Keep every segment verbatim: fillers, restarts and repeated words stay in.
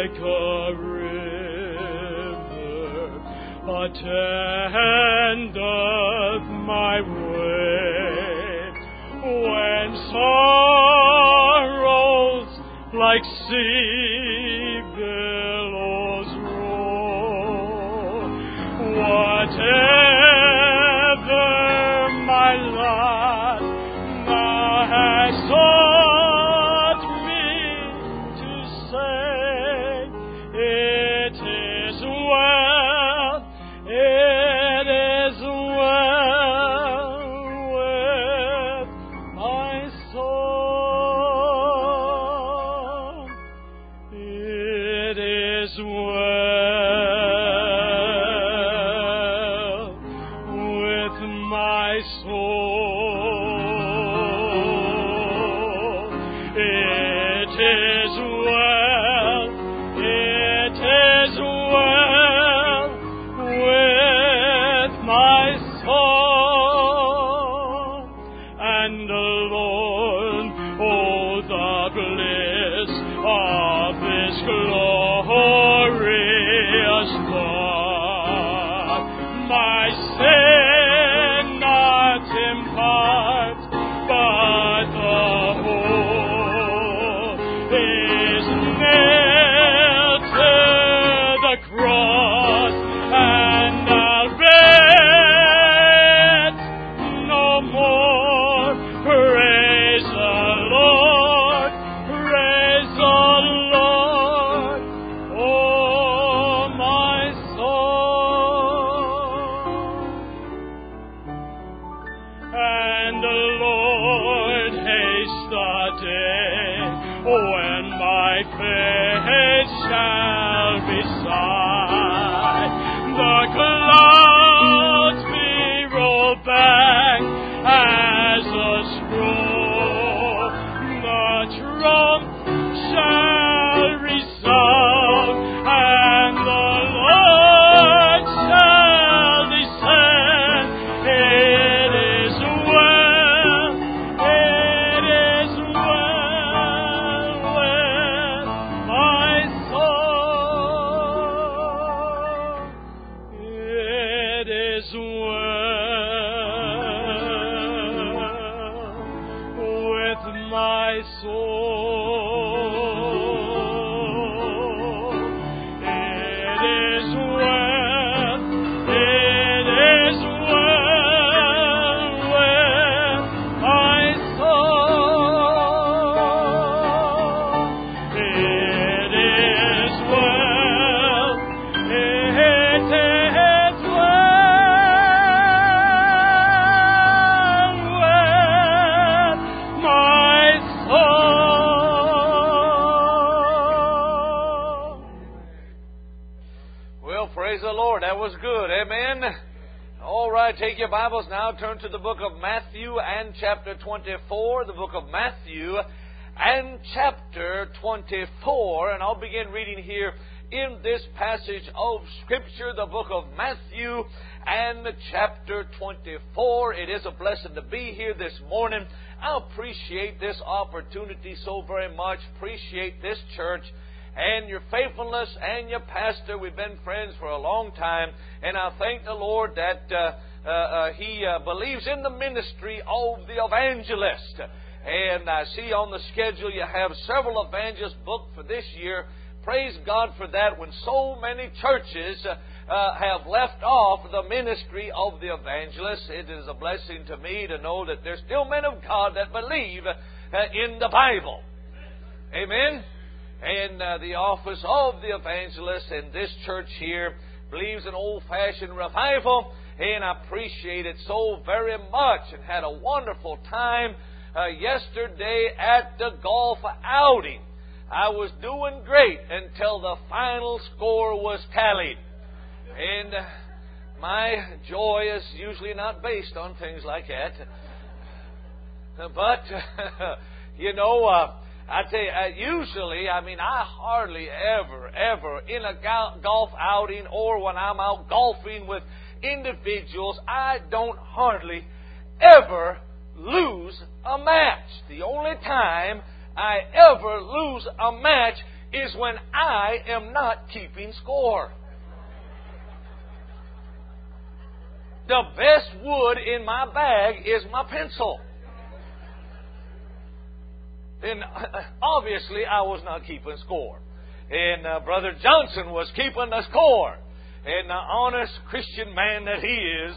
like a river attendeth my way, when sorrows like sea billows roll. Whatever my lot thou hast taught me to say, it is well, it is well with my soul. It is well with my soul. It is well, it is well with my soul. And Lord, oh, the bliss of this glorious thought, my sin not impart, but the whole is nailed to the cross, and I'll bear it no more. Praise the Lord, praise the Lord, oh my soul. And the Lord haste the day when my face shall be sight. The clouds be rolled back as a scroll. The trump shall resound, and the Lord shall descend. It is well, it is well with my soul. It is well with my soul. It is well, it is well with my soul. It is well, it is well with my soul. Well, praise the Lord. That was good. Amen. All right, take your Bibles now. Turn to the book of Matthew and chapter twenty-four. The book of Matthew and chapter twenty-four. And I'll begin reading here in this passage of Scripture, the book of Matthew and chapter twenty-four. It is a blessing to be here this morning. I appreciate this opportunity so very much. Appreciate this church and your faithfulness and your pastor. We've been friends for a long time, and I thank the Lord that uh, uh, uh, He uh, believes in the ministry of the evangelist. And I see on the schedule you have several evangelists booked for this year. Praise God for that, when so many churches uh, uh, have left off the ministry of the evangelist. It is a blessing to me to know that there's still men of God that believe uh, in the Bible. Amen? And uh, the office of the evangelist in this church here believes in old-fashioned revival, and I appreciate it so very much, and had a wonderful time uh, yesterday at the golf outing. I was doing great until the final score was tallied. And uh, my joy is usually not based on things like that. But, you know, uh, I tell you, uh, usually, I mean, I hardly ever, ever, in a go- golf outing or when I'm out golfing with individuals, I don't hardly ever lose a match. The only time I ever lose a match is when I am not keeping score. The best wood in my bag is my pencil. And obviously I was not keeping score. And uh, Brother Johnson was keeping the score. And the honest Christian man that he is,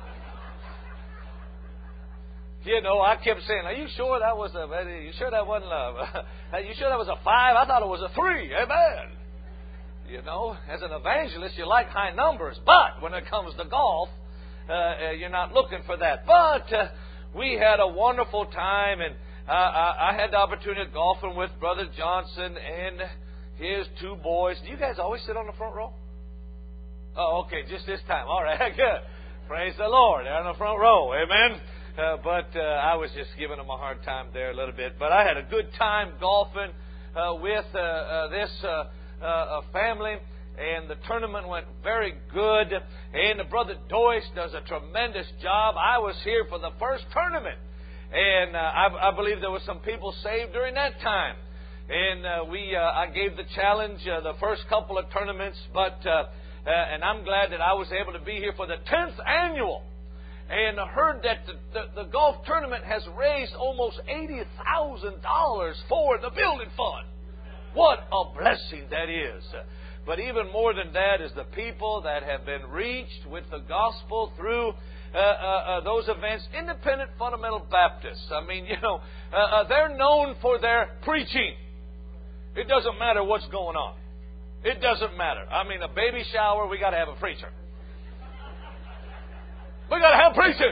you know, I kept saying, "Are you sure that was a? Are you sure that wasn't a? Are you sure that was a five? I thought it was a three." Amen. You know, as an evangelist, you like high numbers, but when it comes to golf, uh, you're not looking for that. But uh, we had a wonderful time, and uh, I, I had the opportunity of golfing with Brother Johnson and his two boys. Do you guys always sit on the front row? Oh, okay, just this time. All right, good. Praise the Lord. They're on the front row. Amen. Uh, but uh, I was just giving them a hard time there a little bit. But I had a good time golfing uh, with uh, uh, this uh, uh, family, and the tournament went very good. And the Brother Doyce does a tremendous job. I was here for the first tournament, and uh, I, I believe there were some people saved during that time. And uh, we, uh, I gave the challenge uh, the first couple of tournaments, but uh, uh, and I'm glad that I was able to be here for the tenth annual. And I heard that the, the, the golf tournament has raised almost eighty thousand dollars for the building fund. What a blessing that is. But even more than that is the people that have been reached with the gospel through uh, uh, uh, those events. Independent Fundamental Baptists, I mean, you know, uh, uh, they're known for their preaching. It doesn't matter what's going on. It doesn't matter. I mean, a baby shower, we got to have a preacher. We got to have preaching.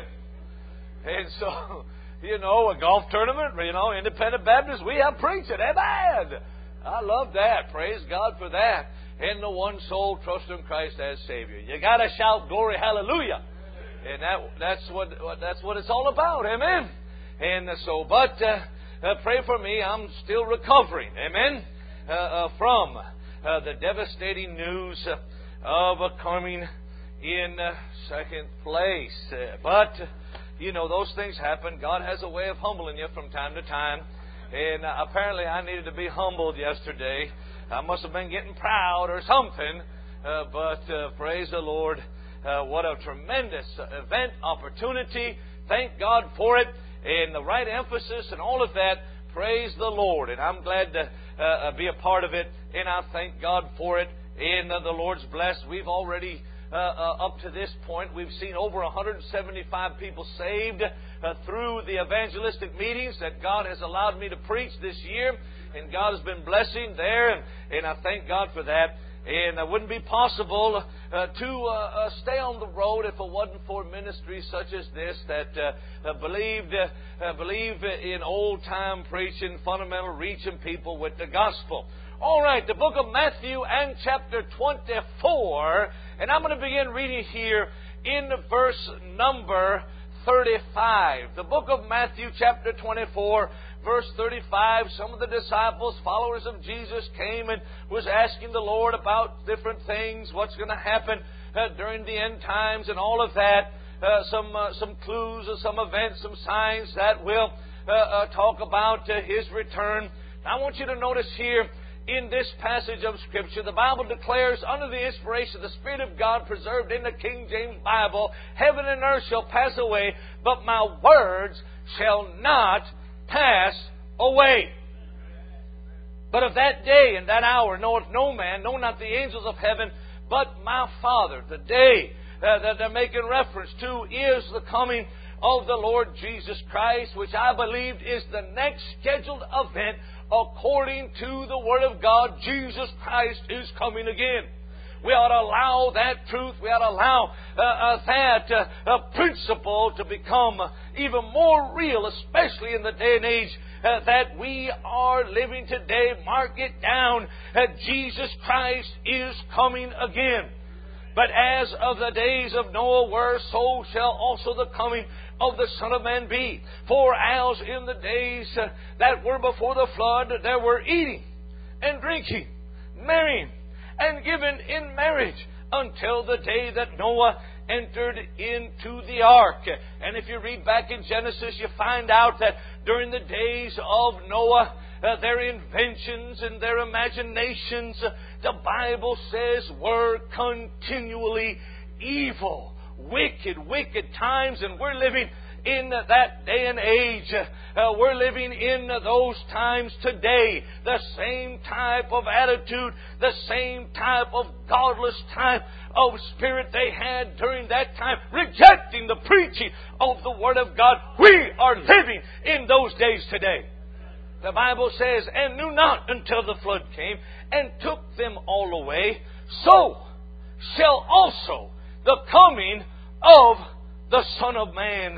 And so, you know, a golf tournament, you know, Independent Baptists, we have preaching. Amen. I love that. Praise God for that. And the one soul trust in Christ as Savior. You got to shout glory, hallelujah. And that that's what that's what it's all about. Amen. And so, but uh, uh, pray for me. I'm still recovering. Amen. Uh, uh, from uh, the devastating news uh, of uh, coming in uh, second place. Uh, but, you know, those things happen. God has a way of humbling you from time to time. And uh, apparently I needed to be humbled yesterday. I must have been getting proud or something. Uh, but uh, praise the Lord. Uh, what a tremendous event, opportunity. Thank God for it. And the right emphasis and all of that. Praise the Lord. And I'm glad to uh, be a part of it. And I thank God for it. And uh, the Lord's blessed. We've already... Uh, uh, up to this point, we've seen over one hundred seventy-five people saved uh, through the evangelistic meetings that God has allowed me to preach this year. And God has been blessing there. And, and I thank God for that. And it wouldn't be possible uh, to uh, uh, stay on the road if it wasn't for ministries such as this that uh, uh, believed uh, uh, believe in old-time preaching, fundamental reaching people with the gospel. All right, the book of Matthew and chapter twenty-four. And I'm going to begin reading here in verse number thirty-five. The book of Matthew chapter twenty-four, verse thirty-five. Some of the disciples, followers of Jesus, came and was asking the Lord about different things, what's going to happen uh, during the end times and all of that. Uh, some uh, some clues, or some events, some signs that will uh, uh, talk about uh, His return. I want you to notice here, in this passage of Scripture, the Bible declares, under the inspiration of the Spirit of God preserved in the King James Bible, heaven and earth shall pass away, but my words shall not pass away. But of that day and that hour knoweth no man, no, not the angels of heaven, but my Father. The day uh, that they're making reference to is the coming of the Lord Jesus Christ, which I believe is the next scheduled event. According to the Word of God, Jesus Christ is coming again. We ought to allow that truth, we ought to allow uh, uh, that uh, uh, principle to become even more real, especially in the day and age uh, that we are living today. Mark it down, that Jesus Christ is coming again. But as of the days of Noah were, so shall also the coming of the Son of Man be. For as in the days uh, that were before the flood, there were eating and drinking, marrying and given in marriage, until the day that Noah entered into the ark. And if you read back in Genesis, you find out that during the days of Noah, uh, their inventions and their imaginations, uh, the Bible says, were continually evil. Wicked, wicked times, and we're living in that day and age. Uh, we're living in those times today. The same type of attitude, the same type of godless type of spirit they had during that time, rejecting the preaching of the Word of God. We are living in those days today. The Bible says, and knew not until the flood came and took them all away, so shall also the coming of the Son of Man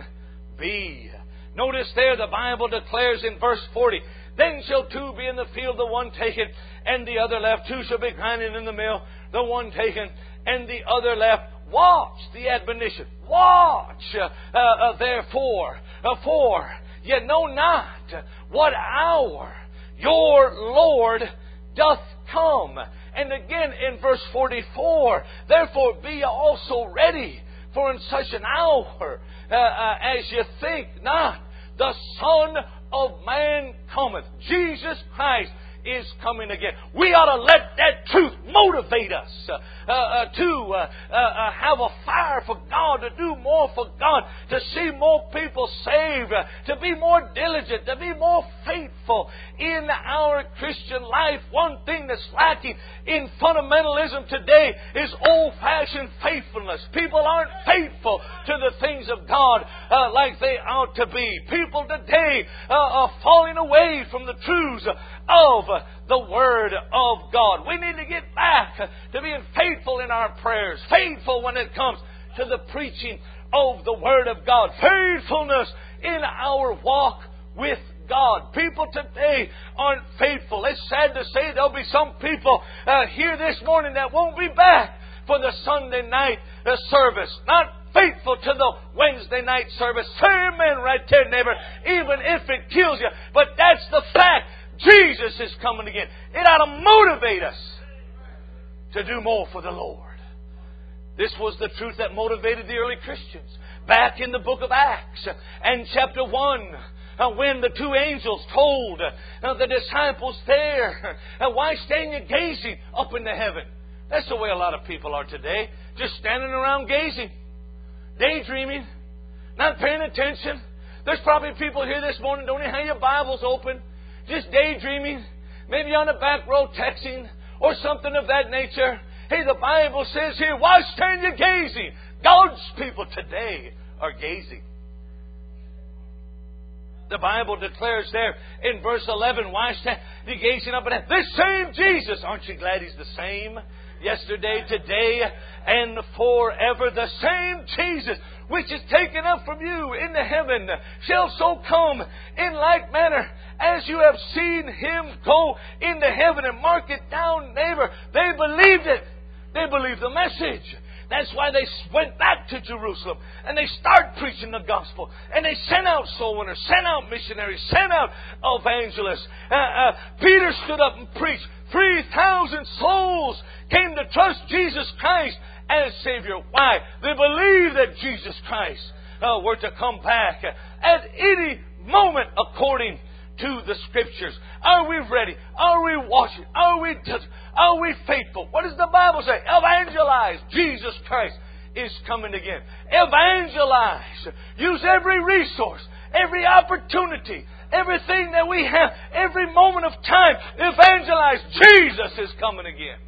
be. Notice there the Bible declares in verse forty, then shall two be in the field, the one taken and the other left. Two shall be grinding in the mill, the one taken and the other left. Watch the admonition. Watch, uh, uh, therefore, uh, for ye know not what hour your Lord doth come. And again in verse forty-four, therefore be ye also ready, for in such an hour uh, uh, as ye think not, the Son of Man cometh. Jesus Christ is coming again. We ought to let that truth motivate us uh, uh, to uh, uh, have a fire for God, to do more for God, to see more people saved, uh, to be more diligent, to be more faithful in our Christian life. One thing that's lacking in fundamentalism today is old-fashioned faithfulness. People aren't faithful to the things of God uh, like they ought to be. People today uh, are falling away from the truths of the Word of God. We need to get back to being faithful in our prayers, faithful when it comes to the preaching of the Word of God, faithfulness in our walk with God. People today aren't faithful. It's sad to say there'll be some people uh, here this morning that won't be back for the Sunday night uh, service. Not faithful to the Wednesday night service. Say amen right there, neighbor, even if it kills you. But that's the fact. Jesus is coming again. It ought to motivate us to do more for the Lord. This was the truth that motivated the early Christians. Back in the book of Acts and chapter one, uh, when the two angels told uh, the disciples there, uh, why stand you gazing up into heaven? That's the way a lot of people are today. Just standing around gazing, daydreaming, not paying attention. There's probably people here this morning, don't even have your Bibles open, just daydreaming, maybe on the back row texting or something of that nature. Hey, the Bible says here, why stand you gazing? God's people today are gazing. The Bible declares there in verse eleven, why stand you gazing up at this same Jesus? Aren't you glad He's the same? Yesterday, today, and forever. The same Jesus which is taken up from you into heaven shall so come in like manner as you have seen Him go into heaven. And mark it down, neighbor. They believed it. They believed the message. That's why they went back to Jerusalem and they started preaching the gospel. And they sent out soul winners, sent out missionaries, sent out evangelists. Uh, uh, Peter stood up and preached. three thousand souls came to trust Jesus Christ as Savior. Why? They believed that Jesus Christ uh, were to come back at any moment according to the Scriptures. Are we ready? Are we watching? Are we are we faithful? What does the Bible say? Evangelize. Jesus Christ is coming again. Evangelize. Use every resource, every opportunity, everything that we have, every moment of time. Evangelize. Jesus is coming again.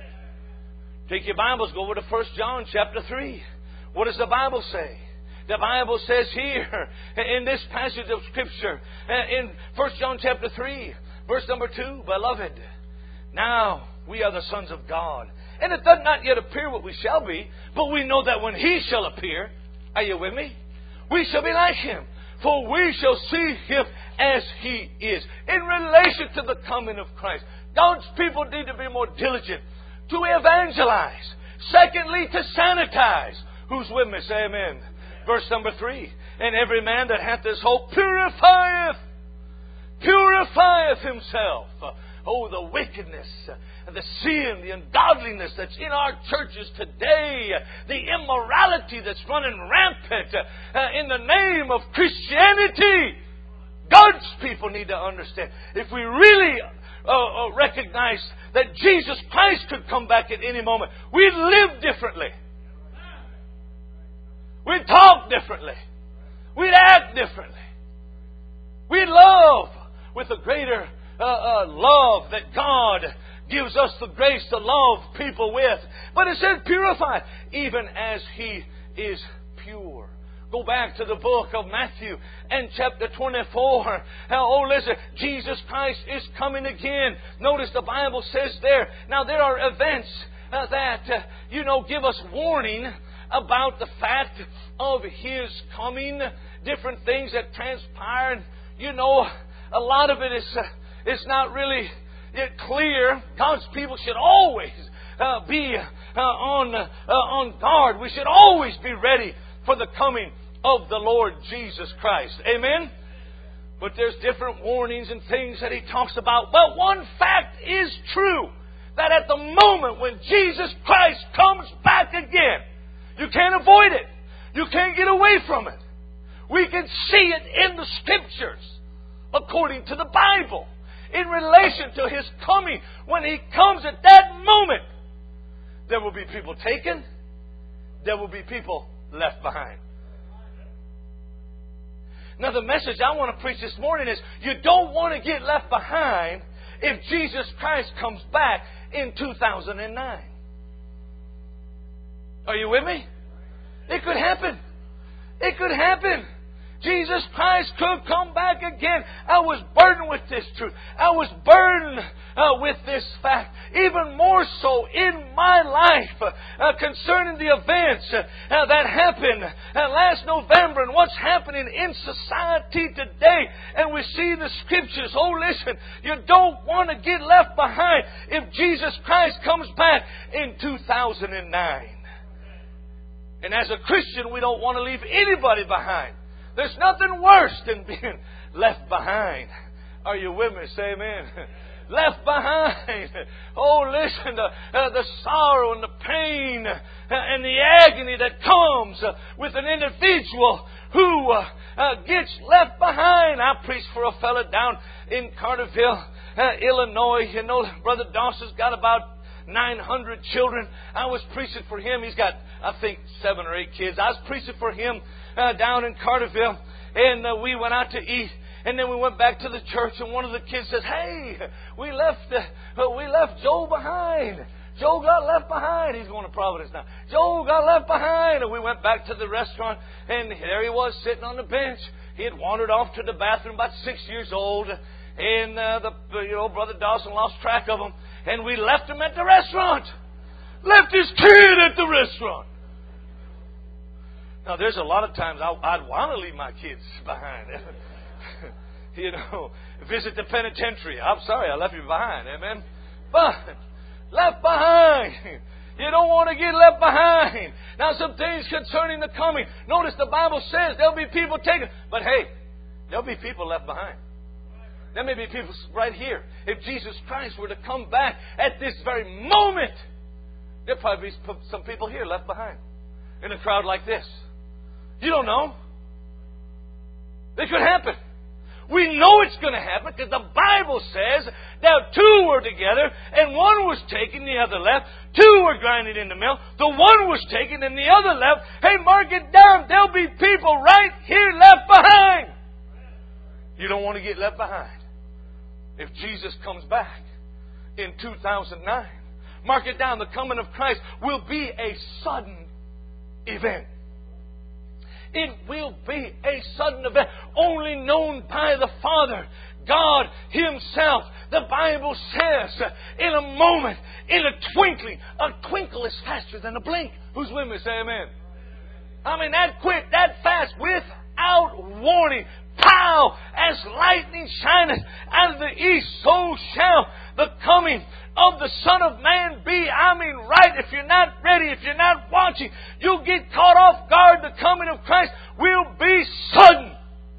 Take your Bibles, go over to First John chapter three. What does the Bible say? The Bible says here in this passage of Scripture, in First John chapter three, verse number two, Beloved, now we are the sons of God. And it does not yet appear what we shall be, but we know that when He shall appear, are you with me? We shall be like Him, for we shall see Him as He is. In relation to the coming of Christ, God's people need to be more diligent to evangelize. Secondly, to sanitize. Who's with me? Say amen. Verse number three. And every man that hath this hope purifieth, purifieth himself. Oh, the wickedness, the sin, the ungodliness that's in our churches today, the immorality that's running rampant uh, in the name of Christianity. God's people need to understand. If we really uh, uh, recognize that Jesus Christ could come back at any moment, we'd live differently. We'd talk differently. We'd act differently. We'd love with a greater uh, uh, love that God gives us the grace to love people with. But it says purify, even as He is pure. Go back to the book of Matthew and chapter twenty-four. Oh, listen, Jesus Christ is coming again. Notice the Bible says there. Now, there are events uh, that, uh, you know, give us warning about the fact of His coming. Different things that transpire. You know, a lot of it is, uh, is not really uh, clear. God's people should always uh, be uh, on, uh, on guard. We should always be ready for the coming of the Lord Jesus Christ. Amen? But there's different warnings and things that He talks about. But one fact is true, that at the moment when Jesus Christ comes back again, you can't avoid it. You can't get away from it. We can see it in the Scriptures, according to the Bible, in relation to His coming. When He comes at that moment, there will be people taken. There will be people left behind. Now, the message I want to preach this morning is you don't want to get left behind if Jesus Christ comes back in two thousand nine. Are you with me? It could happen. It could happen. Jesus Christ could come back again. I was burdened with this truth. I was burdened uh, with this fact. Even more so in my life uh, concerning the events uh, that happened uh, last November and what's happening in society today. And we see the Scriptures. Oh, listen, you don't want to get left behind if Jesus Christ comes back in two thousand nine. And as a Christian, we don't want to leave anybody behind. There's nothing worse than being left behind. Are you with me? Say amen. Left behind. Oh, listen, the, uh, the sorrow and the pain uh, and the agony that comes uh, with an individual who uh, uh, gets left behind. I preached for a fella down in Carterville, uh, Illinois. You know, Brother Dawson's got about nine hundred children. I was preaching for him. He's got, I think, seven or eight kids. I was preaching for him uh, down in Carterville. And uh, we went out to eat. And then we went back to the church. And one of the kids says, hey, we left uh, we left Joe behind. Joe got left behind. He's going to Providence now. Joe got left behind. And we went back to the restaurant. And there he was sitting on the bench. He had wandered off to the bathroom, about six years old. And uh, the you know Brother Dawson lost track of him. And we left him at the restaurant. Left his kid at the restaurant. Now, there's a lot of times I, I'd want to leave my kids behind. You know, visit the penitentiary. I'm sorry I left you behind. Amen. But left behind. You don't want to get left behind. Now, some things concerning the coming. Notice the Bible says there'll be people taken. But hey, there'll be people left behind. There may be people right here. If Jesus Christ were to come back at this very moment, there'll probably be some people here left behind in a crowd like this. You don't know. It could happen. We know it's going to happen because the Bible says that two were together and one was taken, the other left. Two were grinding in the mill. The one was taken and the other left. Hey, mark it down. There'll be people right here left behind. You don't want to get left behind. If Jesus comes back in two thousand nine, mark it down, the coming of Christ will be a sudden event. It will be a sudden event, only known by the Father, God Himself. The Bible says, in a moment, in a twinkling, a twinkle is faster than a blink. Who's with me? Say amen. I mean, that quick, that fast, without warning. Pow! As lightning shineth out of the east, so shall the coming of the Son of Man be. I mean, right, if you're not ready, if you're not watching, you'll get caught off guard. The coming of Christ will be sudden.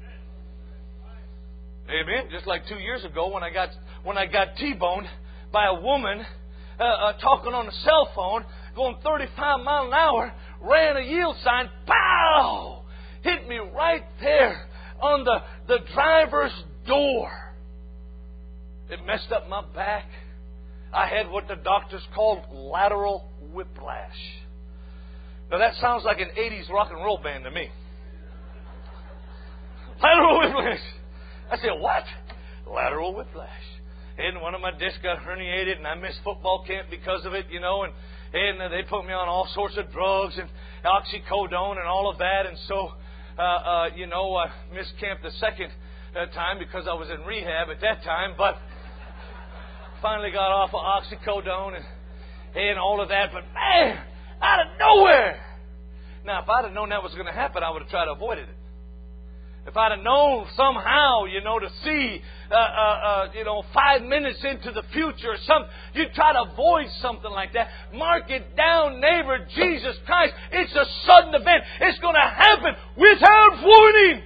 Amen. Just like two years ago when I got when I got T-boned by a woman uh, uh, talking on a cell phone, going thirty-five miles an hour, ran a yield sign, pow! Hit me right there on the, the driver's door. It messed up my back. I had what the doctors called lateral whiplash. Now that sounds like an eighties rock and roll band to me. Lateral whiplash. I said, what? Lateral whiplash. And one of my discs got herniated, and I missed football camp because of it, you know, and, and they put me on all sorts of drugs and oxycodone and all of that. And so, uh, uh, you know, I missed camp the second uh, time because I was in rehab at that time, but finally got off of oxycodone and, and all of that. But man, out of nowhere. Now, if I'd have known that was going to happen, I would have tried to avoid it. If I'd have known somehow, you know, to see, uh, uh, uh, you know, five minutes into the future or something, you'd try to avoid something like that. Mark it down, neighbor, Jesus Christ. It's a sudden event. It's going to happen without warning.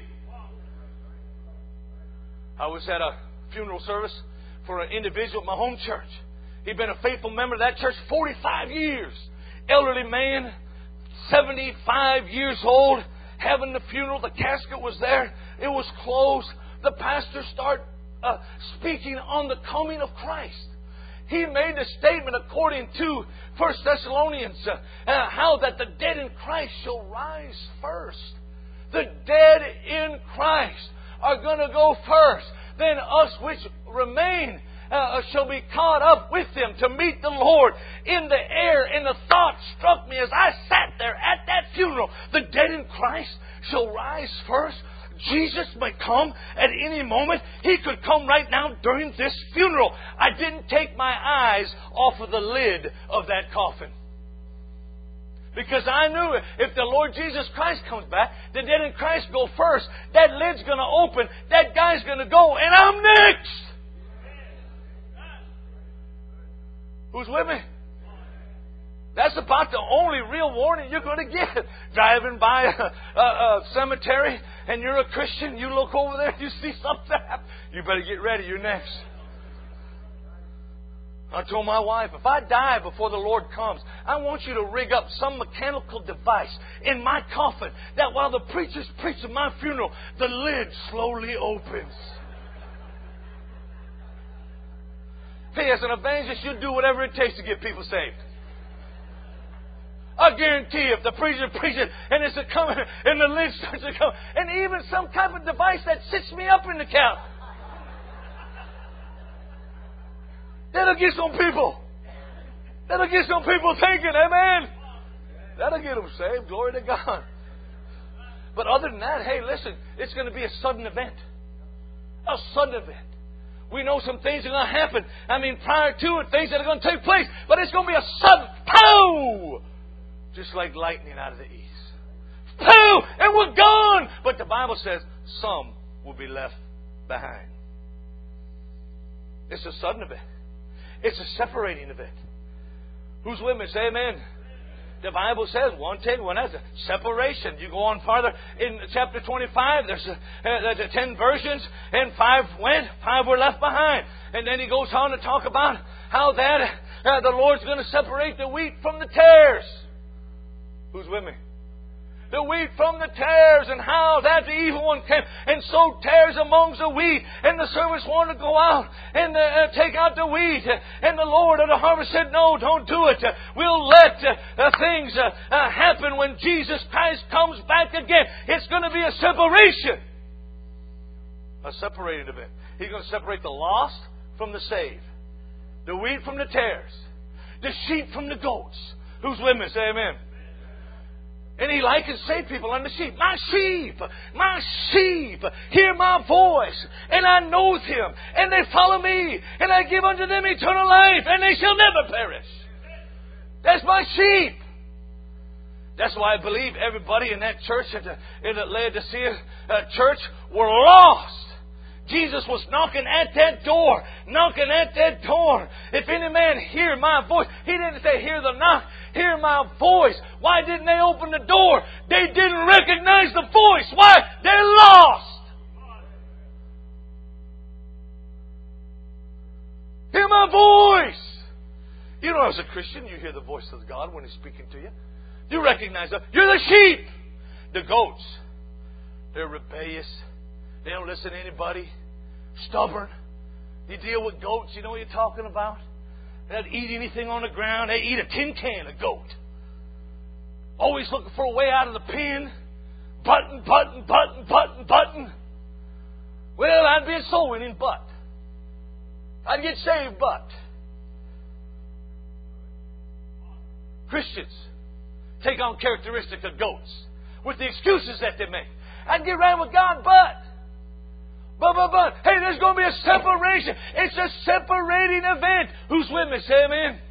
I was at a funeral service for an individual at my home church. He'd been a faithful member of that church forty-five years. Elderly man, seventy-five years old. Having the funeral, the casket was there. It was closed. The pastor started uh, speaking on the coming of Christ. He made a statement according to First Thessalonians, uh, uh, how that the dead in Christ shall rise first. The dead in Christ are going to go first. Then us which remain Uh, shall be caught up with them to meet the Lord in the air. And the thought struck me as I sat there at that funeral. The dead in Christ shall rise first. Jesus may come at any moment. He could come right now during this funeral. I didn't take my eyes off of the lid of that coffin. Because I knew if the Lord Jesus Christ comes back, the dead in Christ go first. That lid's going to open. That guy's going to go. And I'm next. Who's with me? That's about the only real warning you're going to get. Driving by a, a, a cemetery and you're a Christian, you look over there, you see something happen. You better get ready, you're next. I told my wife, if I die before the Lord comes, I want you to rig up some mechanical device in my coffin that while the preacher's preaching my funeral, the lid slowly opens. Hey, as an evangelist, you do whatever it takes to get people saved. I guarantee you, if the preacher preaches and it's a coming and the lid starts to come, and even some type of device that sits me up in the couch, that'll get some people. That'll get some people thinking, amen. That'll get them saved. Glory to God. But other than that, hey, listen, it's going to be a sudden event. A sudden event. We know some things are going to happen. I mean, prior to it, things that are going to take place. But it's going to be a sudden pow! Just like lightning out of the east. Pow! And we're gone! But the Bible says some will be left behind. It's a sudden event. It's a separating event. Who's with me? Say amen. The Bible says one ten, one has a separation. You go on farther in chapter twenty-five. There's, a, uh, there's a ten virgins, and five went, five were left behind. And then he goes on to talk about how that uh, the Lord's going to separate the wheat from the tares. Who's with me? The wheat from the tares, and how that the evil one came and sowed tares amongst the wheat. And the servants wanted to go out and uh, take out the wheat. And the Lord of the harvest said, no, don't do it. We'll let uh, uh, things uh, uh, happen when Jesus Christ comes back again. It's going to be a separation. A separated event. He's going to separate the lost from the saved. The wheat from the tares. The sheep from the goats. Who's with me? Say amen. And he likens saved people unto sheep. My sheep, my sheep, hear my voice, and I know him, and they follow me, and I give unto them eternal life, and they shall never perish. That's my sheep. That's why I believe everybody in that church, at the, in the Laodicea uh, church, were lost. Jesus was knocking at that door, knocking at that door. If any man hear my voice, he didn't say hear the knock, hear my voice. Why didn't they open the door? They didn't recognize the voice. Why? They're lost. Hear my voice. You know, as a Christian, you hear the voice of God when He's speaking to you. You recognize that. You're the sheep. The goats, they're rebellious. They don't listen to anybody. Stubborn. You deal with goats, you know what you're talking about? They don't eat anything on the ground. They eat a tin can of goat. Always looking for a way out of the pen. Button, button, button, button, button. Well, I'd be a soul winning, but I'd get saved, but Christians take on characteristics of goats with the excuses that they make. I'd get right with God, but But, but, but, hey, there's going to be a separation. It's a separating event. Who's with me? Say amen.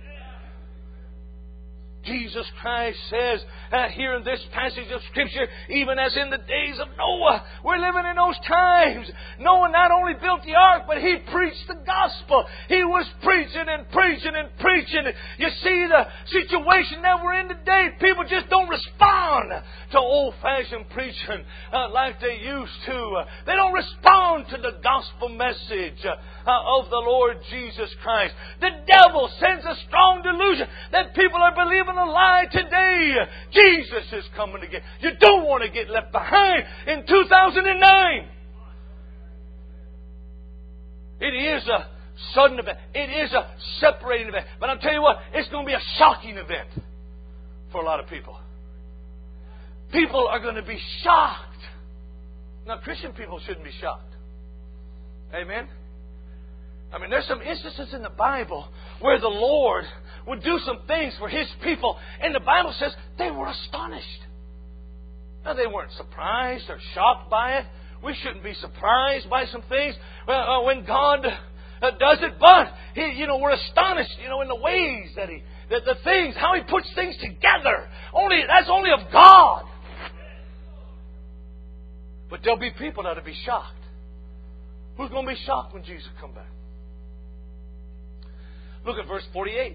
Jesus Christ says uh, here in this passage of Scripture, even as in the days of Noah, we're living in those times. Noah not only built the ark, but he preached the gospel. He was preaching and preaching and preaching. You see the situation that we're in today. People just don't respond to old-fashioned preaching uh, like they used to. Uh, they don't respond to the gospel message uh, uh, of the Lord Jesus Christ. The devil sends a strong delusion that people are believing a lie today. Jesus is coming again. You don't want to get left behind in two thousand nine. It is a sudden event. It is a separating event. But I'll tell you what, it's going to be a shocking event for a lot of people. People are going to be shocked. Now, Christian people shouldn't be shocked. Amen? I mean, there's some instances in the Bible where the Lord would do some things for His people, and the Bible says they were astonished. Now, they weren't surprised or shocked by it. We shouldn't be surprised by some things uh, when God uh, does it, but he, you know, we're astonished, you know, in the ways that He, that the things, how He puts things together. Only that's only of God. But there'll be people that'll be shocked. Who's going to be shocked when Jesus comes back? Look at verse forty-eight.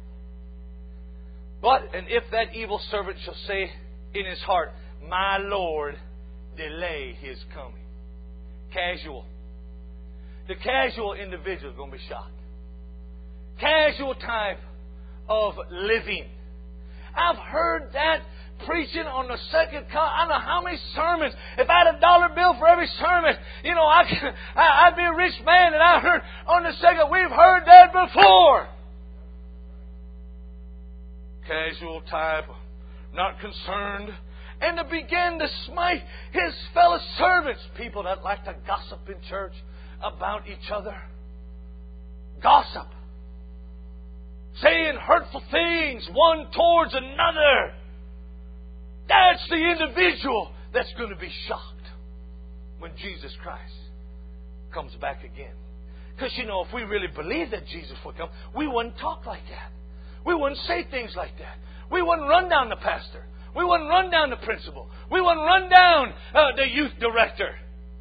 But, and if that evil servant shall say in his heart, my Lord, delay His coming. Casual. The casual individual is going to be shocked. Casual type of living. I've heard that preaching on the second coming. I don't know how many sermons. If I had a dollar bill for every sermon, you know, I could, I'd be a rich man. And I heard on the second, we've heard that before. Casual type, not concerned. And to begin to smite his fellow servants. People that like to gossip in church about each other. Gossip. Saying hurtful things one towards another. That's the individual that's going to be shocked when Jesus Christ comes back again. Because, you know, if we really believed that Jesus would come, we wouldn't talk like that. We wouldn't say things like that. We wouldn't run down the pastor. We wouldn't run down the principal. We wouldn't run down uh, the youth director.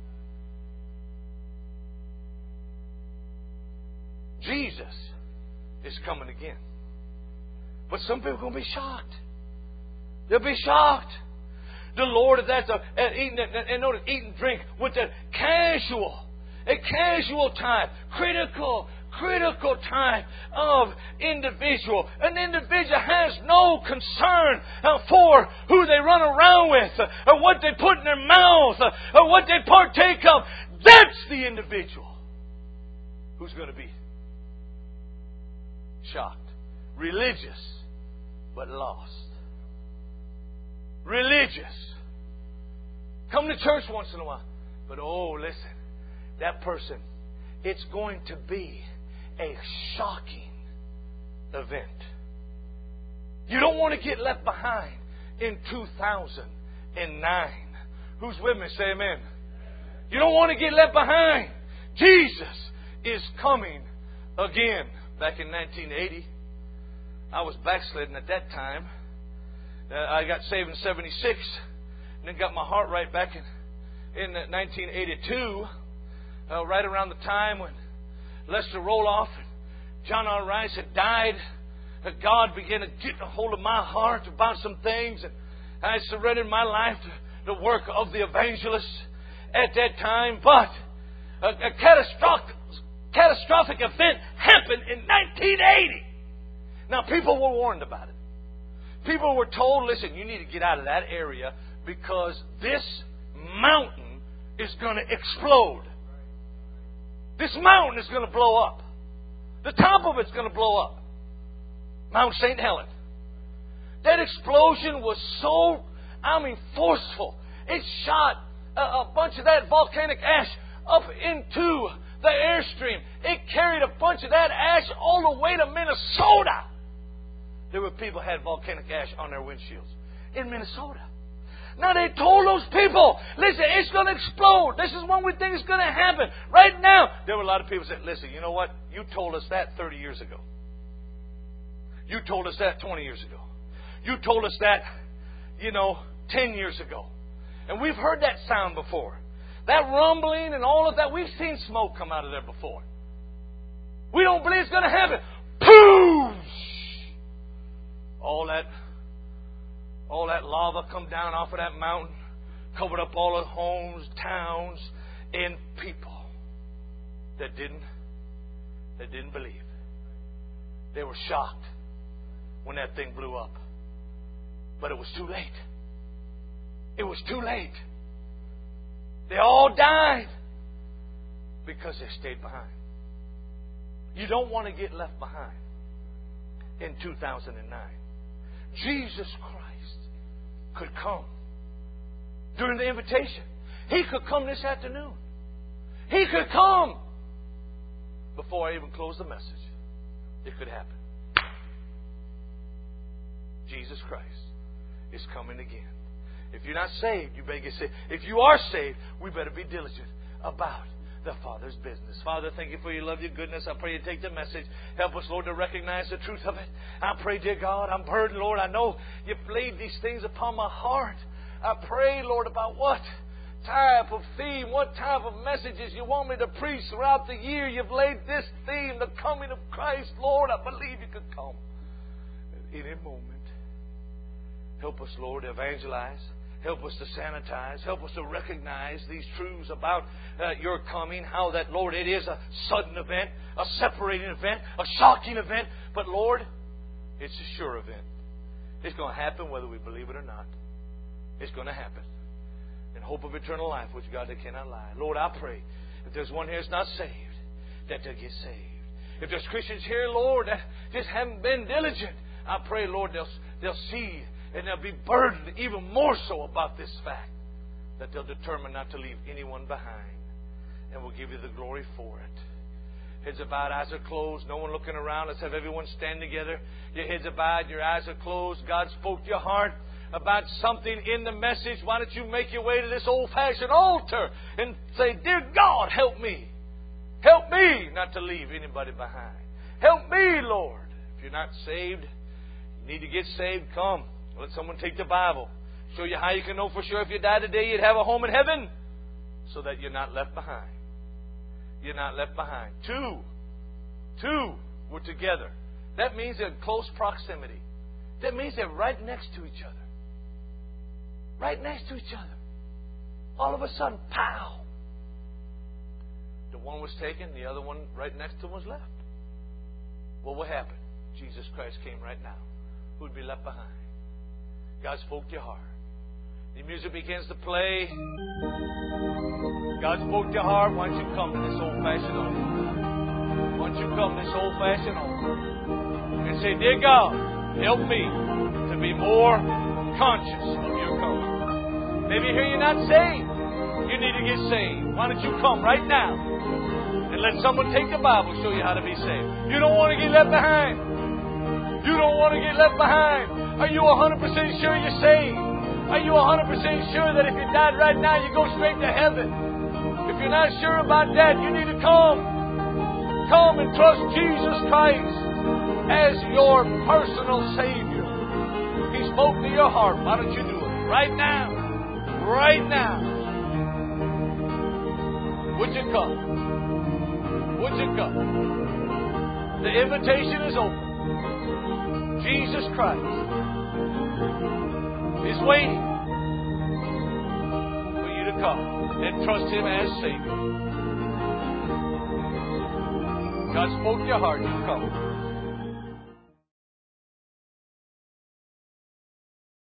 Jesus is coming again. But some people are going to be shocked. They'll be shocked. The Lord is at the at eating and notice eat and drink with the casual, a casual time, critical, critical time of individual. An individual has no concern uh, for who they run around with, uh, or what they put in their mouth, uh, or what they partake of. That's the individual who's going to be shocked. Religious, but lost. Religious. Come to church once in a while. But oh, listen. That person, it's going to be a shocking event. You don't want to get left behind in two thousand nine. Who's with me? Say amen. You don't want to get left behind. Jesus is coming again. Back in nineteen eighty, I was backslidden at that time. Uh, I got saved in seventy-six, and then got my heart right back in, in nineteen eighty-two, uh, right around the time when Lester Roloff and John R. Rice had died. Uh, God began to get a hold of my heart about some things, and I surrendered my life to the work of the evangelist at that time. But a, a catastrophic, catastrophic event happened in nineteen eighty. Now, people were warned about it. People were told, listen, you need to get out of that area because this mountain is going to explode. This mountain is going to blow up. The top of it's going to blow up. Mount Saint Helen. That explosion was so, I mean, forceful. It shot a, a bunch of that volcanic ash up into the airstream. It carried a bunch of that ash all the way to Minnesota. There were people who had volcanic ash on their windshields in Minnesota. Now they told those people, listen, it's going to explode. This is when we think it's going to happen. Right now. There were a lot of people who said, listen, you know what? You told us that thirty years ago. You told us that twenty years ago. You told us that, you know, ten years ago. And we've heard that sound before. That rumbling and all of that. We've seen smoke come out of there before. We don't believe it's going to happen. Poof! All that All that lava come down off of that mountain, covered up all the homes, towns, and people that didn't, that didn't believe. They were shocked when that thing blew up. But it was too late. It was too late. They all died because they stayed behind. You don't want to get left behind in two thousand nine. Jesus Christ could come during the invitation. He could come this afternoon. He could come before I even close the message. It could happen. Jesus Christ is coming again. If you're not saved, you better get saved. If you are saved, we better be diligent about the Father's business. Father, thank you for your love, your goodness. I pray you take the message. Help us, Lord, to recognize the truth of it. I pray, dear God, I'm burdened, Lord. I know you've laid these things upon my heart. I pray, Lord, about what type of theme, what type of messages you want me to preach throughout the year. You've laid this theme, the coming of Christ. Lord, I believe you could come at any moment. Help us, Lord, to evangelize. Help us to sanitize. Help us to recognize these truths about uh, your coming. How that, Lord, it is a sudden event, a separating event, a shocking event. But, Lord, it's a sure event. It's going to happen whether we believe it or not. It's going to happen. In hope of eternal life, which God that cannot lie. Lord, I pray if there's one here that's not saved, that they'll get saved. If there's Christians here, Lord, that just haven't been diligent, I pray, Lord, they'll, they'll see and they'll be burdened even more so about this fact, that they'll determine not to leave anyone behind. And we'll give you the glory for it. Heads are bowed, eyes are closed, no one looking around. Let's have everyone stand together. Your heads are bowed, your eyes are closed. God spoke to your heart about something in the message. Why don't you make your way to this old-fashioned altar and say, Dear God, help me. Help me not to leave anybody behind. Help me, Lord. If you're not saved, you need to get saved, come. Let someone take the Bible. Show you how you can know for sure if you die today you'd have a home in heaven, so that you're not left behind. You're not left behind. Two. Two were together. That means they're in close proximity. That means they're right next to each other. Right next to each other. All of a sudden, pow! The one was taken, the other one right next to him was left. What will happen? Jesus Christ came right now. Who would be left behind? God spoke to your heart. The music begins to play. God spoke to your heart. Why don't you come to this old-fashioned altar? Why don't you come to this old-fashioned altar and say, Dear God, help me to be more conscious of your coming. Maybe here you're not saved. You need to get saved. Why don't you come right now and let someone take the Bible and show you how to be saved. You don't want to get left behind. You don't want to get left behind. Are you one hundred percent sure you're saved? Are you one hundred percent sure that if you died right now, you go straight to heaven? If you're not sure about that, you need to come. Come and trust Jesus Christ as your personal Savior. He spoke to your heart. Why don't you do it? Right now. Right now. Would you come? Would you come? The invitation is open. Jesus Christ is waiting for you to come and trust Him as Savior. God spoke to your heart, you come.